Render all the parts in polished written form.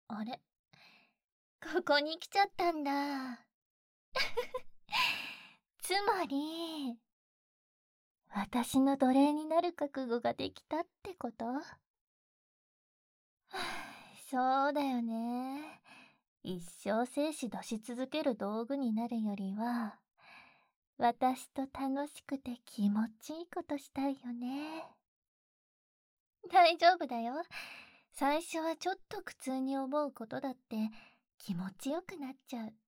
あれ、ここに来ちゃったんだ。つまり、私の奴隷になる覚悟ができたってこと？そうだよね。一生生死出し続ける道具になるよりは、私と楽しくて気持ちいいことしたいよね。大丈夫だよ。最初はちょっと苦痛に思うことだって気持ちよくなっちゃう。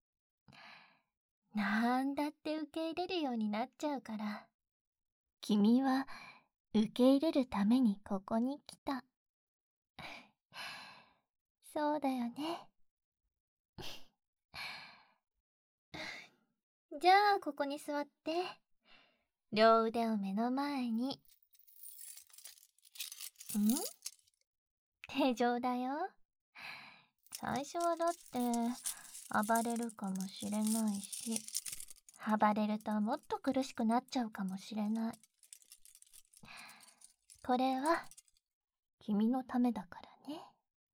なんだって受け入れるようになっちゃうから。君は受け入れるためにここに来た。そうだよね。じゃあここに座って。両腕を目の前に。手錠だよ。最初はだって暴れるかもしれないし、暴れるともっと苦しくなっちゃうかもしれない。これは君のためだからね。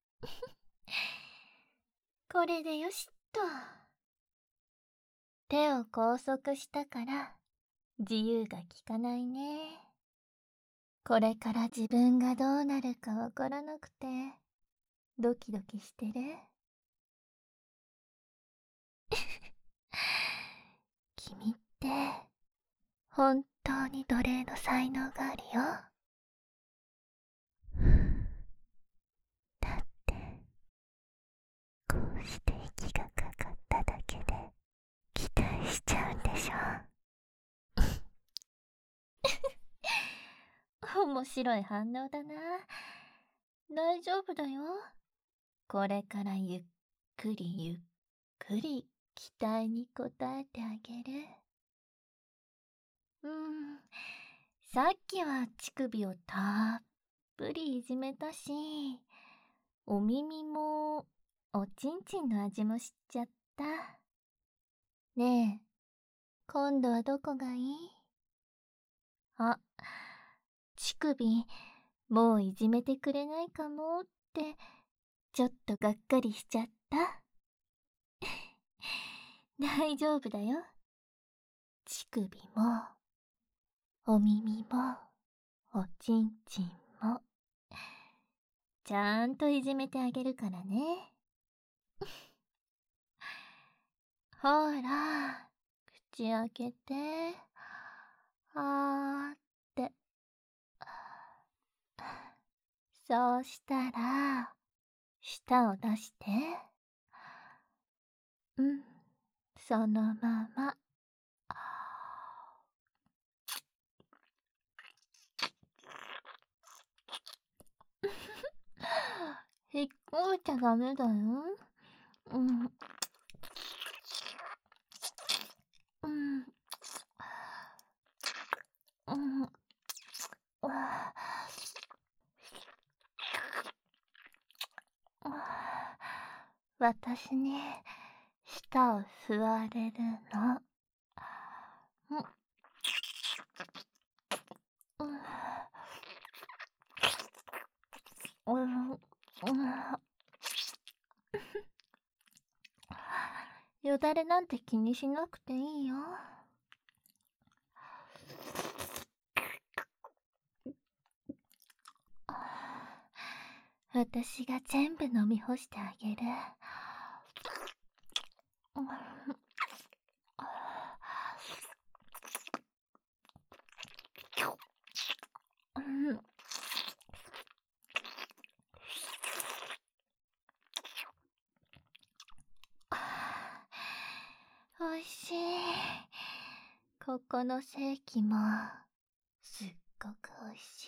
これでよしっと。手を拘束したから自由が利かないね。これから自分がどうなるかわからなくてドキドキしてる。君って本当に奴隷の才能があるよ。だってこうして息がかかっただけで期待しちゃうんでしょ。面白い反応だな。大丈夫だよ。これからゆっくりゆっくり期待に応えてあげる。さっきは乳首をたっぷりいじめたし、お耳もおちんちんの味も知っちゃった。ねえ、今度はどこがいい？あ、乳首もういじめてくれないかもってちょっとがっかりしちゃった。大丈夫だよ。乳首もお耳もおちんちんもちゃんといじめてあげるからね。ほら、口開けて。あーって。そうしたら、舌を出して。そのまま。引っ込めちゃダメだよ。うん。うん。うん。私に舌を吸われるの。よだれなんて気にしなくていいよ。私が全部飲み干してあげる。おいしい。ここのセーキもすっごくおいし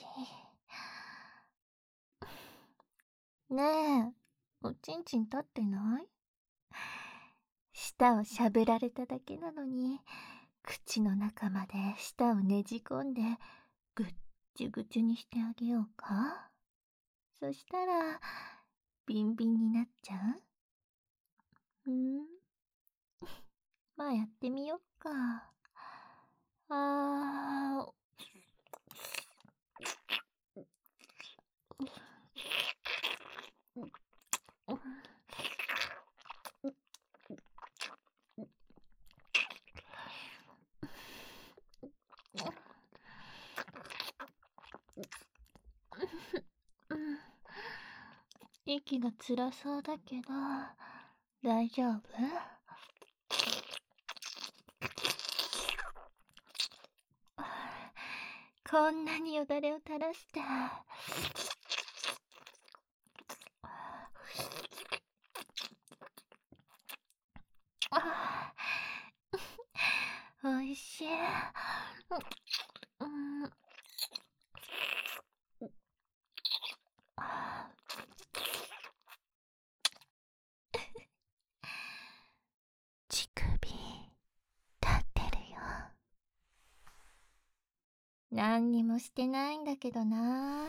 い。ねえ、おちんちん立ってない？舌をしゃぶられただけなのに、口の中まで舌をねじ込んでぐっちゅぐちゅにしてあげようか。そしたらビンビンになっちゃう？まあやってみよっか。あー。 息が辛そうだけど、大丈夫？こんなによだれを垂らして。おいしい。うん。乳首、立ってるよ。何にもしてないんだけどな。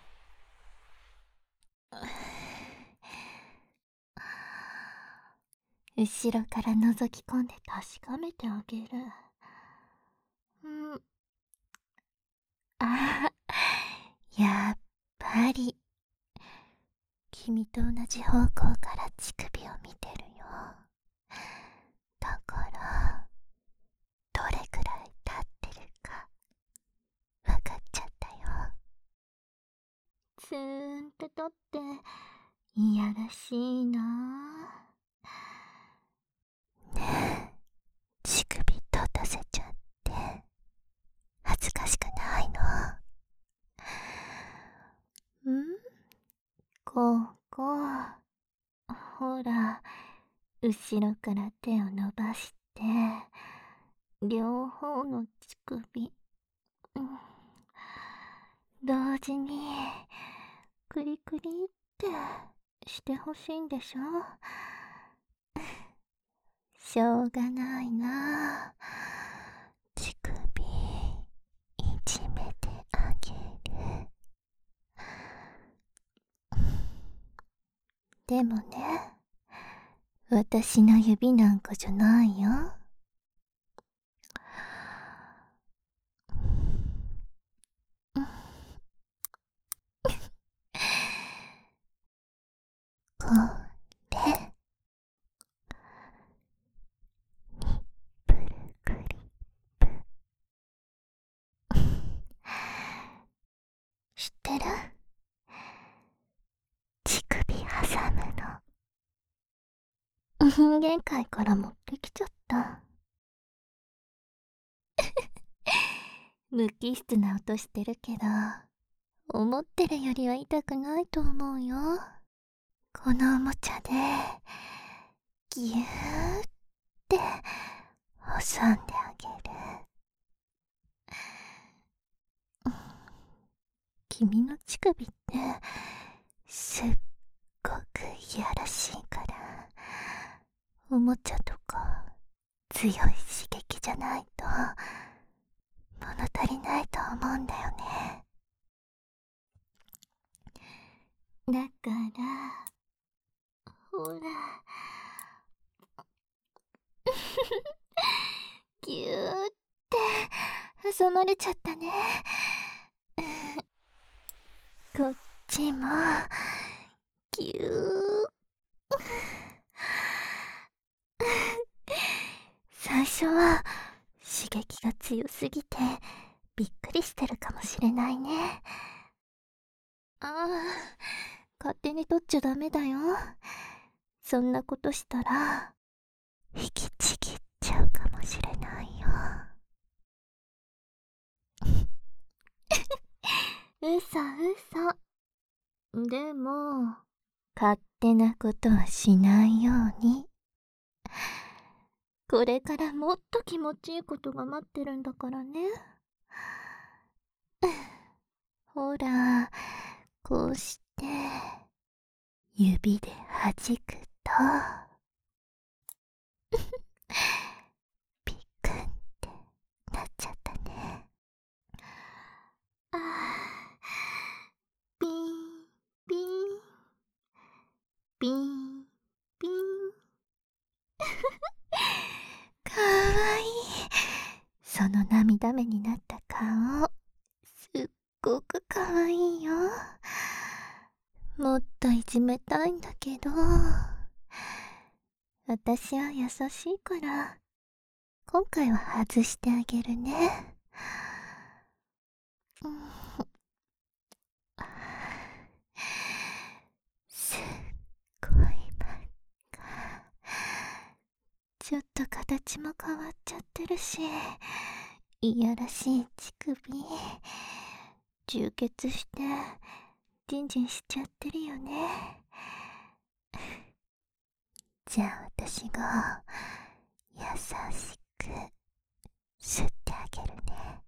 後ろから覗き込んで確かめてあげる。あ、やっぱり君と同じ方向から乳首を見てるよ。だからどれくらい立ってるか分かっちゃったよ。ツーンって立っていやらしいな。ねえ、乳首立たせちゃって恥ずかしくないの？こほら、後ろから手を伸ばして両方の乳首、同時にクリクリってしてほしいんでしょ？しょうがないな。乳首いじめてあげる。でもね、私の指なんかじゃないよ。これプルクリ知ってる？乳首挟むの人間界から持ってきちゃった。無機質な音してるけど、思ってるよりは痛くないと思うよ。このおもちゃでギューって挟んであげる。君の乳首ってすっごくいやらしいから、おもちゃとか強い刺激じゃないと物足りないと思うんだよね。だからほらぎゅーって挟まれちゃったね。こっちもぎゅー。最初は刺激が強すぎてびっくりしてるかもしれないね。勝手に取っちゃダメだよ。そんなことしたら引きちぎっちゃうかもしれないよ。嘘。でも勝手なことはしないように。これからもっと気持ちいいことが待ってるんだからね。ほら、こうして指で弾くとピクンってなっちゃったね。ピンピンピンピン。かわいい。その涙目になった顔、すっごくかわいいよ。もっといじめたいんだけど、私は優しいから今回は外してあげるね。すっちょっと形も変わっちゃってるし、いやらしい乳首、充血してジンジンしちゃってるよね。じゃあ私が優しく吸ってあげるね。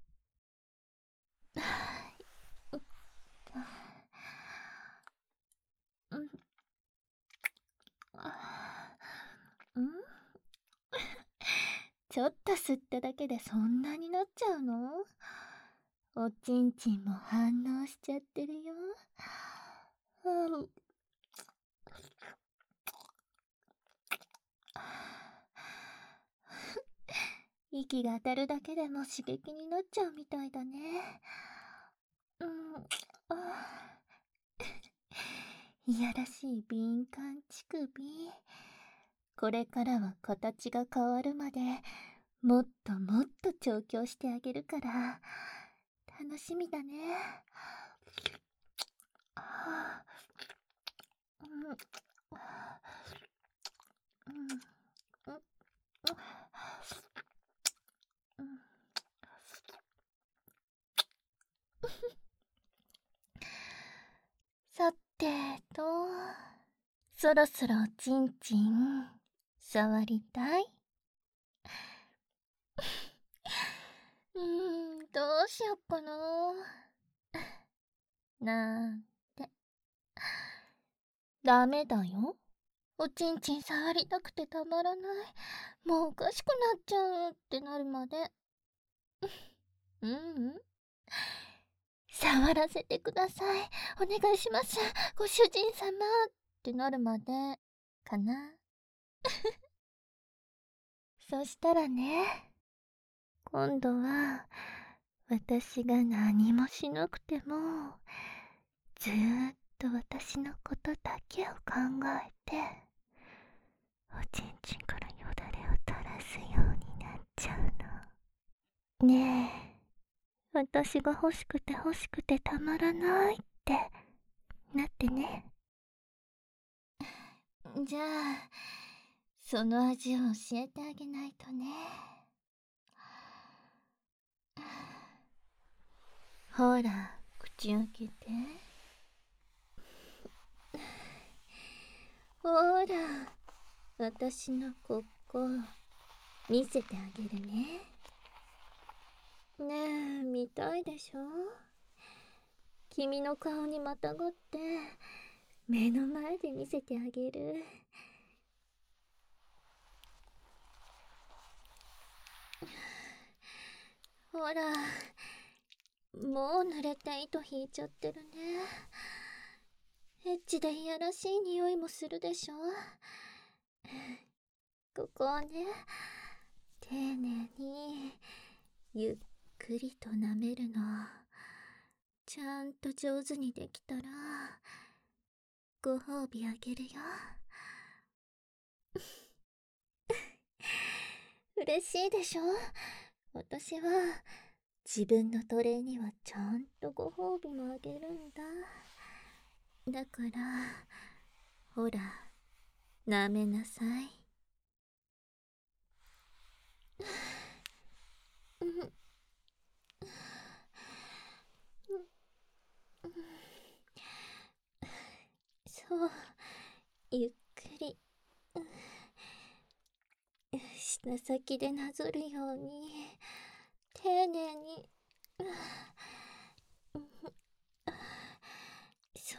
ちょっと吸っただけでそんなになっちゃうの？おちんちんも反応しちゃってるよ。息が当たるだけでも刺激になっちゃうみたいだね。いやらしい敏感乳首。これからは形が変わるまでもっともっと調教してあげるから楽しみだね。さてと、そろそろちんちん触りたい？どうしよっかな。なんて。ダメだよ。おちんちん触りたくてたまらない。もうおかしくなっちゃうってなるまで。触らせてください。お願いします。ご主人様ってなるまでかな。そしたらね、今度は私が何もしなくてもずーっと私のことだけを考えておちんちんからよだれを垂らすようになっちゃうの。ねえ、私が欲しくて欲しくてたまらないってなってね。じゃあその味を教えてあげないとね。ほら口開けて。ほら私のここ見せてあげるね。ねえ、見たいでしょ？君の顔にまたがって目の前で見せてあげる。ほら、もう濡れて糸引いちゃってるね。エッチでいやらしい匂いもするでしょ？ここをね、丁寧にゆっくりと舐めるの。ちゃんと上手にできたらご褒美あげるよ。嬉しいでしょ？私は自分の奴隷にはちゃんとご褒美もあげるんだ。だからほら舐めなさい。そう、ゆっくり舌先でなぞるように丁寧に。そう、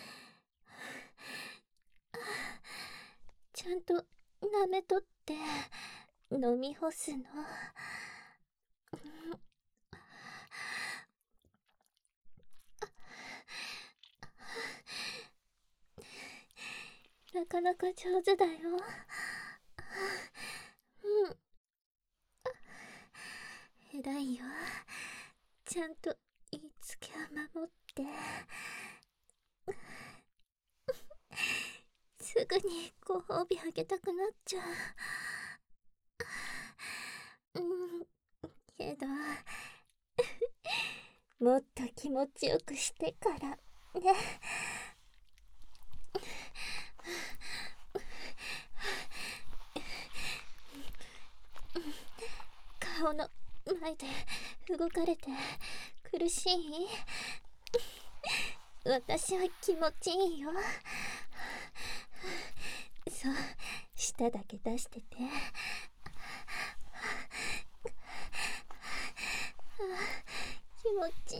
ちゃんと舐めとって飲み干すの。なかなか上手だよ。偉いよ。ちゃんと言いつけを守って。すぐにご褒美あげたくなっちゃう。けどもっと気持ちよくしてからね。 顔の前で動かれて苦しい？私は気持ちいいよ。そう、舌だけ出してて。気持ちい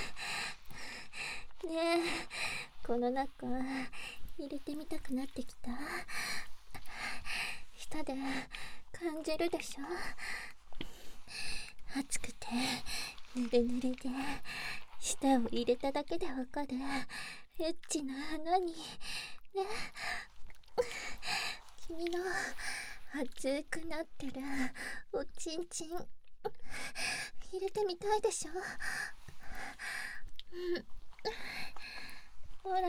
い。ねえ、この中入れてみたくなってきた？舌で感じるでしょ？熱くてぬるぬるで、舌を入れただけでわかるエッチな穴にね。君の熱くなってるおちんちん入れてみたいでしょ？ほら、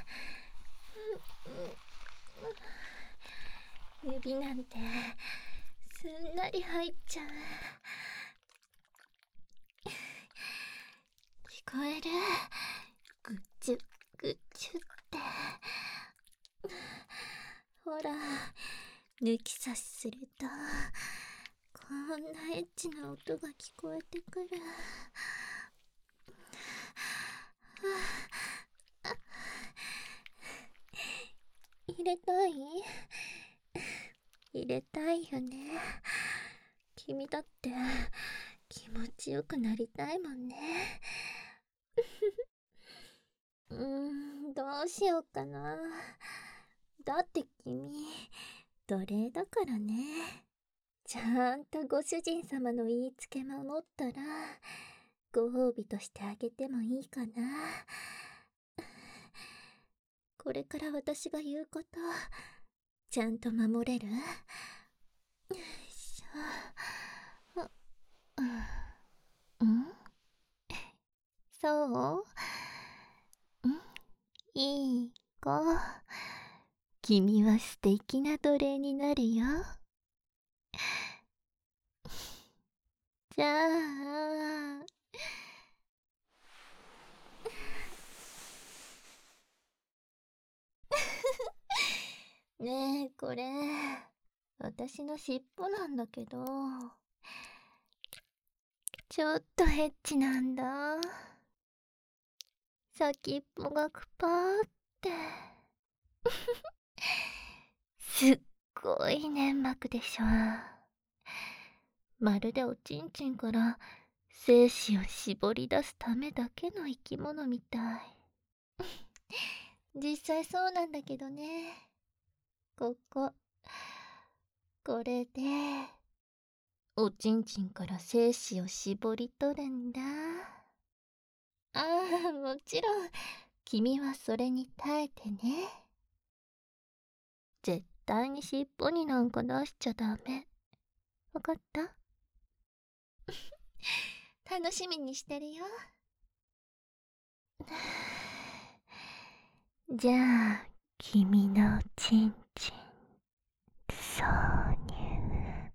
指なんてすんなり入っちゃう。聞こえる？ぐちゅぐちゅって。ほら、抜き差しするとこんなエッチな音が聞こえてくる。入れたい？入れたいよね。君だって気持ちよくなりたいもんね。どうしようかな。だって君奴隷だからね。ちゃんとご主人様の言いつけ守ったらご褒美としてあげてもいいかな。これから私が言うことちゃんと守れる？よいしょ。そう？いい子。君は素敵な奴隷になるよ。じゃあねえ、これ私の尻尾なんだけど、ちょっとエッチなんだ。先っぽがくぱーってすっごい粘膜でしょ。まるでおちんちんから精子を絞り出すためだけの生き物みたい。実際そうなんだけどね。これでおちんちんから精子を絞り取るんだ。ああ、もちろん君はそれに耐えてね。絶対に尻尾になんか出しちゃダメ。わかった？楽しみにしてるよ。じゃあ君のおちんちん挿入。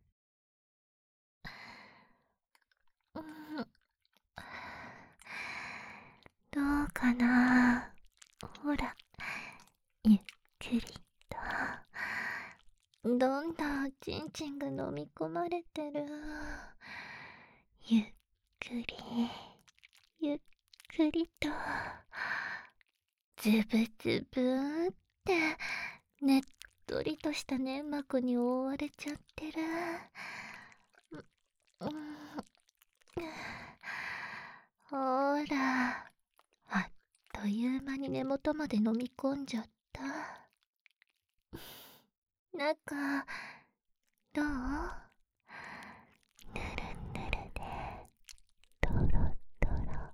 どうかな。ほら、ゆっくりとどんどんおちんちんが飲み込まれてる。ゆっくりゆっくりとズブズブーってねっとりとした粘膜に覆われちゃってる。ほら、あっという間に根元まで飲み込んじゃった。中どう？ぬるぬるでドロドロ、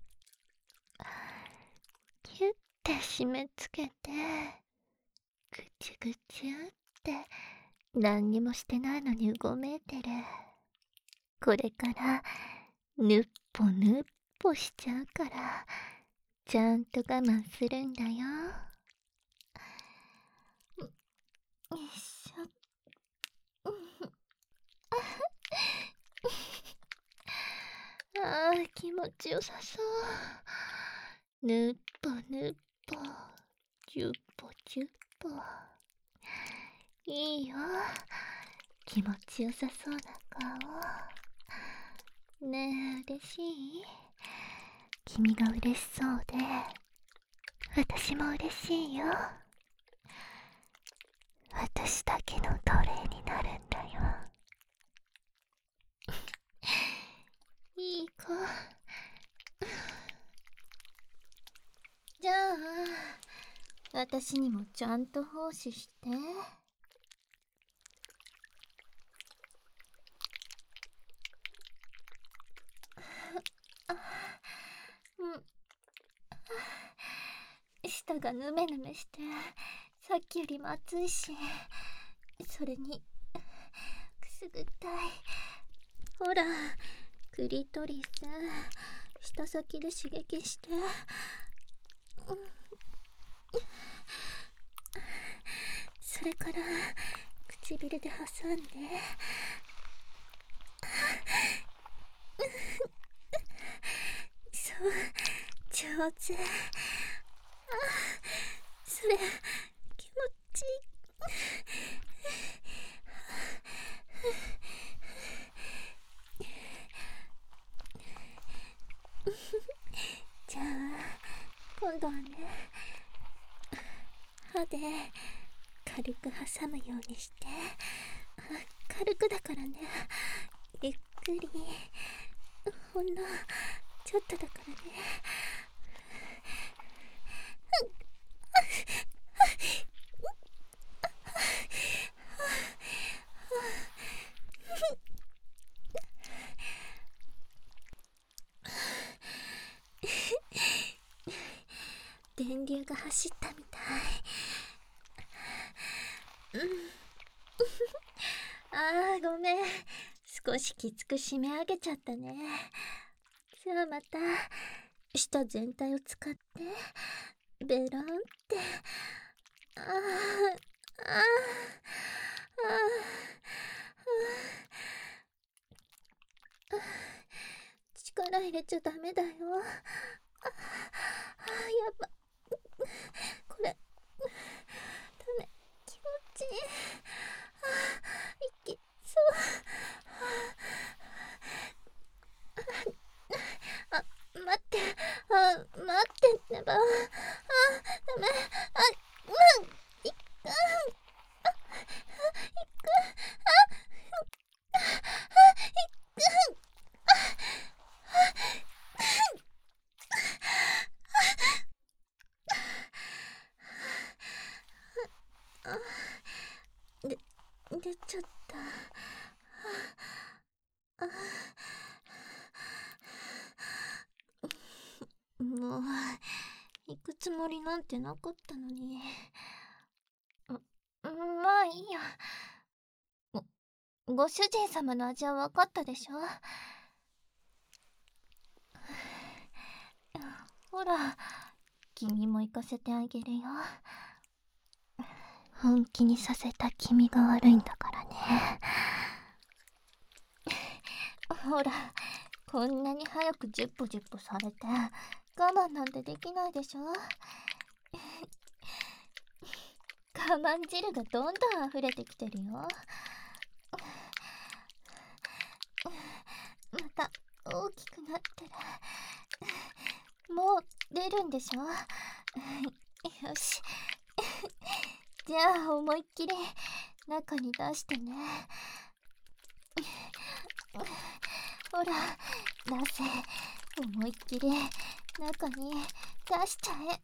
キュッて締め付けてぐちゅぐちゅって何にもしてないのにうごめいてる。これからぬっぽぬっぽしちゃうからちゃんと我慢するんだよ。よいしょ。あー、気持ちよさそう。ぬっぽぬっぽ、じゅっぽじゅっぽ。いいよ、気持ちよさそうな顔。 ねえ、嬉しい？君が嬉しそうで、私も嬉しいよ。私だけの奴隷になるんだよ。いい子。じゃあ、私にもちゃんと奉仕して。舌がヌメヌメして、さっきよりも熱いし、それにくすぐったい。ほら、クリトリス、舌先で刺激して。それから唇で挟んで。そう、上手。それ気持ちいい。じゃあ今度はね、歯で軽く挟むようにして。軽くだからね、ゆっくり、ほんのちょっとだからね。電流が走ったみたい。あー、ごめん、少しきつく締め上げちゃったね。さあまた舌全体を使ってベロンって。あーあーあー、力入れちゃダメだよ。やば、これダメ。気持ちいい。いきそう。待って、待ってねば。ダメ。うん、いく、で、出ちゃった。もう、行くつもりなんてなかったのに。まあいいや。ご主人様の味は分かったでしょ。ほら、君も行かせてあげるよ。本気にさせた君が悪いんだからね。ほら、こんなに早くジュッポジュッポされて我慢なんてできないでしょ。我慢汁がどんどん溢れてきてるよ。また大きくなってる。もう出るんでしょ。よし。じゃあ思いっきり中に出してね。ほら、出せ。思いっきり中に出しちゃえ。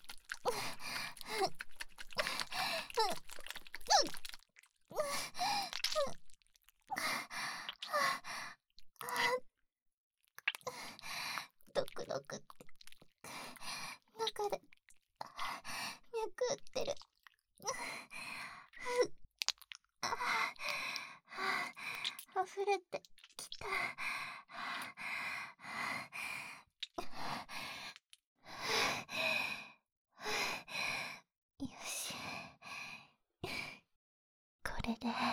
ドクドクって中で脈打ってる。溢れてきた。よし、これで